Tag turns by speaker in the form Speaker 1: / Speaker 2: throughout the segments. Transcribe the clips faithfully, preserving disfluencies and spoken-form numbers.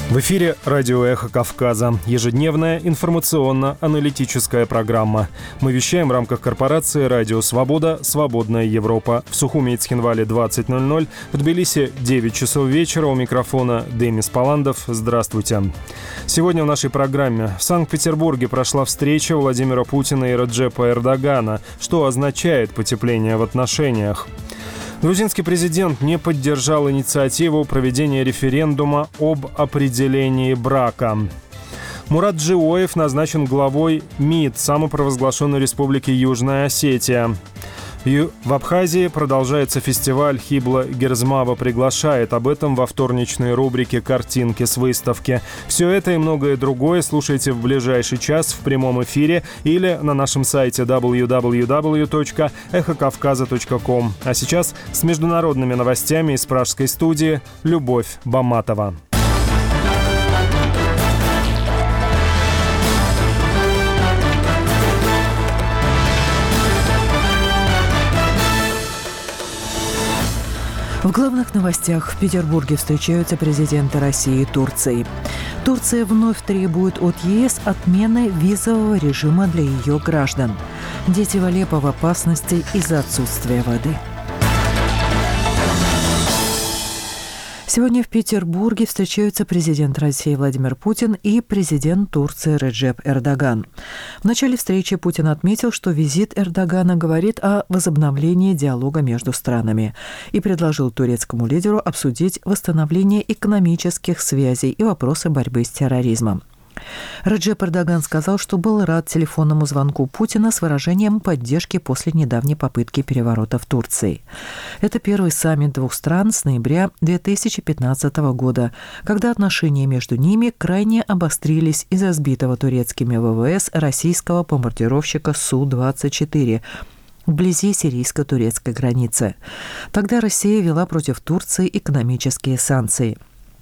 Speaker 1: В эфире радио «Эхо Кавказа». Ежедневная информационно-аналитическая программа. Мы вещаем в рамках корпорации «Радио Свобода. Свободная Европа». В Сухуми и Цхинвале двадцать ноль ноль, в Тбилиси девять часов вечера. У микрофона Демис Паландов. Здравствуйте. Сегодня в нашей программе. В Санкт-Петербурге прошла встреча Владимира Путина и Реджепа Эрдогана. Что означает потепление в отношениях? Грузинский президент не поддержал инициативу проведения референдума об определении брака. Мурат Джиоев назначен главой МИД самопровозглашенной республики Южная Осетия. В Абхазии продолжается фестиваль «Хибла-Герзмава приглашает». Об этом во вторничной рубрике «Картинки с выставки». Все это и многое другое слушайте в ближайший час в прямом эфире или на нашем сайте дабл ю дабл ю дабл ю точка эхо кавказа точка ком. А сейчас с международными новостями из пражской студии Любовь Баматова.
Speaker 2: В главных новостях: в Петербурге встречаются президенты России и Турции. Турция вновь требует от ЕС отмены визового режима для ее граждан. Дети в Алеппо в опасности из-за отсутствия воды. Сегодня в Петербурге встречаются президент России Владимир Путин и президент Турции Реджеп Эрдоган. В начале встречи Путин отметил, что визит Эрдогана говорит о возобновлении диалога между странами и предложил турецкому лидеру обсудить восстановление экономических связей и вопросы борьбы с терроризмом. Реджеп Эрдоган сказал, что был рад телефонному звонку Путина с выражением поддержки после недавней попытки переворота в Турции. Это первый саммит двух стран с ноября две тысячи пятнадцатого года, когда отношения между ними крайне обострились из-за сбитого турецкими ВВС российского бомбардировщика Су двадцать четыре вблизи сирийско-турецкой границы. Тогда Россия ввела против Турции экономические санкции.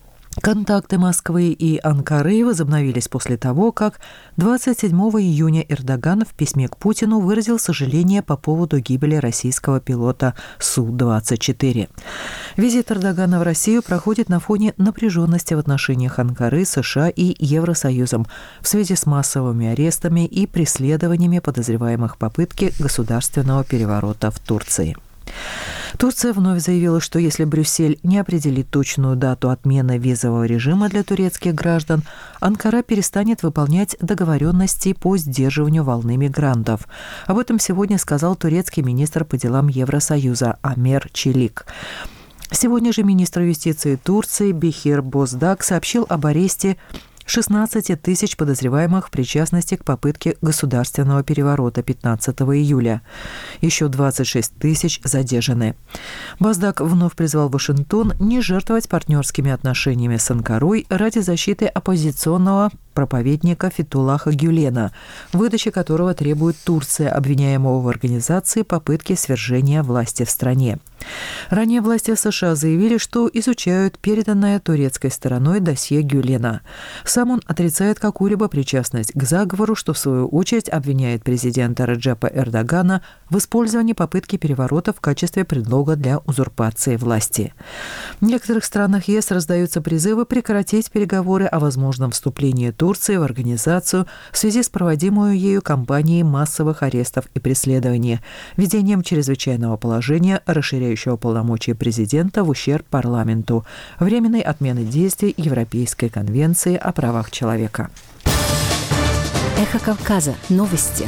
Speaker 2: Контакты Москвы и Анкары возобновились после того, как двадцать седьмого июня Эрдоган в письме к Путину выразил сожаление по поводу гибели российского пилота Су двадцать четыре. Визит Эрдогана в Россию проходит на фоне напряженности в отношениях Анкары, США и Евросоюзом в связи с массовыми арестами и преследованиями подозреваемых в попытке государственного переворота в Турции. Турция вновь заявила, что если Брюссель не определит точную дату отмены визового режима для турецких граждан, Анкара перестанет выполнять договоренности по сдерживанию волны мигрантов. Об этом сегодня сказал турецкий министр по делам Евросоюза Амер Челик. Сегодня же министр юстиции Турции Бехир Боздак сообщил об аресте шестнадцати тысяч подозреваемых в причастности к попытке государственного переворота пятнадцатого июля. Еще двадцать шесть тысяч задержаны. Боздак вновь призвал Вашингтон не жертвовать партнерскими отношениями с Анкарой ради защиты оппозиционного проповедника Фетхуллаха Гюлена, выдачи которого требует Турция, обвиняемого в организации попытки свержения власти в стране. Ранее власти США заявили, что изучают переданное турецкой стороной досье Гюлена. Сам он отрицает какую-либо причастность к заговору, что в свою очередь обвиняет президента Реджепа Эрдогана в использовании попытки переворота в качестве предлога для узурпации власти. В некоторых странах ЕС раздаются призывы прекратить переговоры о возможном вступлении Турции в организацию в связи с проводимой ею кампанией массовых арестов и преследований, введением чрезвычайного положения, расширяющего полномочия президента в ущерб парламенту, временной отмены действий Европейской конвенции о правах человека.
Speaker 3: Эхо Кавказа. Новости.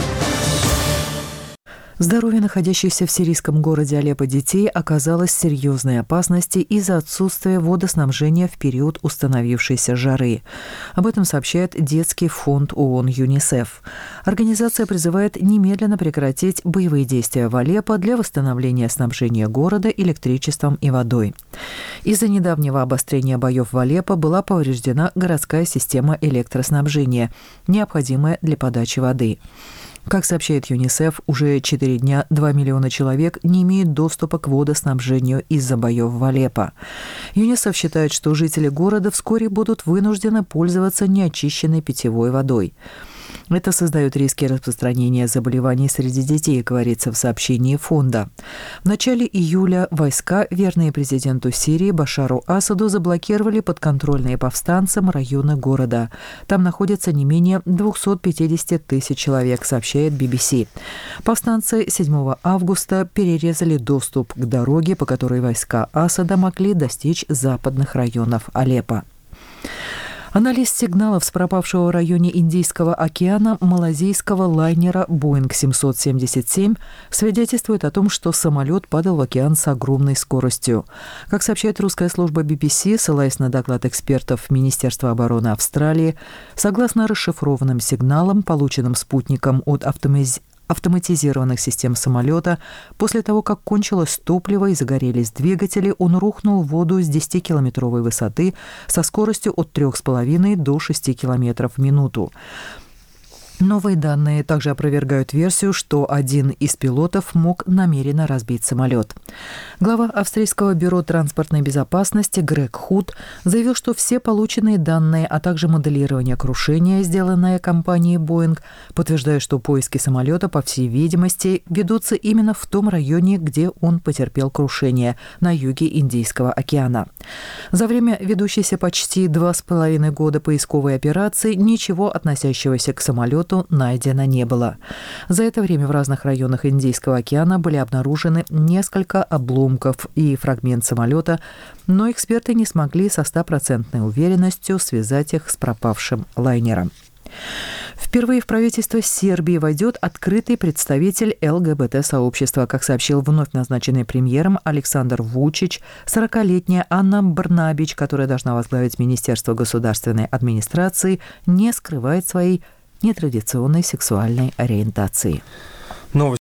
Speaker 2: Здоровье находящихся в сирийском городе Алеппо детей оказалось в серьезной опасности из-за отсутствия водоснабжения в период установившейся жары. Об этом сообщает детский фонд ООН ЮНИСЕФ. Организация призывает немедленно прекратить боевые действия в Алеппо для восстановления снабжения города электричеством и водой. Из-за недавнего обострения боев в Алеппо была повреждена городская система электроснабжения, необходимая для подачи воды. Как сообщает ЮНИСЕФ, уже четыре дня два миллиона человек не имеют доступа к водоснабжению из-за боев в Алеппо. ЮНИСЕФ считает, что жители города вскоре будут вынуждены пользоваться неочищенной питьевой водой. Это создает риски распространения заболеваний среди детей, говорится в сообщении фонда. В начале июля войска, верные президенту Сирии Башару Асаду, заблокировали подконтрольные повстанцам районы города. Там находится не менее двести пятьдесят тысяч человек, сообщает би би си. Повстанцы седьмого августа перерезали доступ к дороге, по которой войска Асада могли достичь западных районов Алеппо. Анализ сигналов с пропавшего в районе Индийского океана малазийского лайнера «Боинг семьсот семьдесят семь» свидетельствует о том, что самолет падал в океан с огромной скоростью. Как сообщает русская служба би би си, ссылаясь на доклад экспертов Министерства обороны Австралии, согласно расшифрованным сигналам, полученным спутником от автоматизированных автоматизированных систем самолета, после того, как кончилось топливо и загорелись двигатели, он рухнул в воду с десятикилометровой высоты со скоростью от трёх с половиной до шести километров в минуту. Новые данные также опровергают версию, что один из пилотов мог намеренно разбить самолет. Глава австрийского бюро транспортной безопасности Грег Худ заявил, что все полученные данные, а также моделирование крушения, сделанное компанией «Боинг», подтверждают, что поиски самолета, по всей видимости, ведутся именно в том районе, где он потерпел крушение, на юге Индийского океана. За время ведущейся почти два с половиной года поисковой операции ничего, относящегося к самолету, найдено не было. За это время в разных районах Индийского океана были обнаружены несколько обломков и фрагмент самолета, но эксперты не смогли со стопроцентной уверенностью связать их с пропавшим лайнером. Впервые в правительство Сербии войдет открытый представитель эл гэ бэ тэ-сообщества, как сообщил вновь назначенный премьером Александр Вучич. сорокалетняя Анна Брнабич, которая должна возглавить Министерство государственной администрации, не скрывает своей нетрадиционной сексуальной ориентации.
Speaker 1: Новости.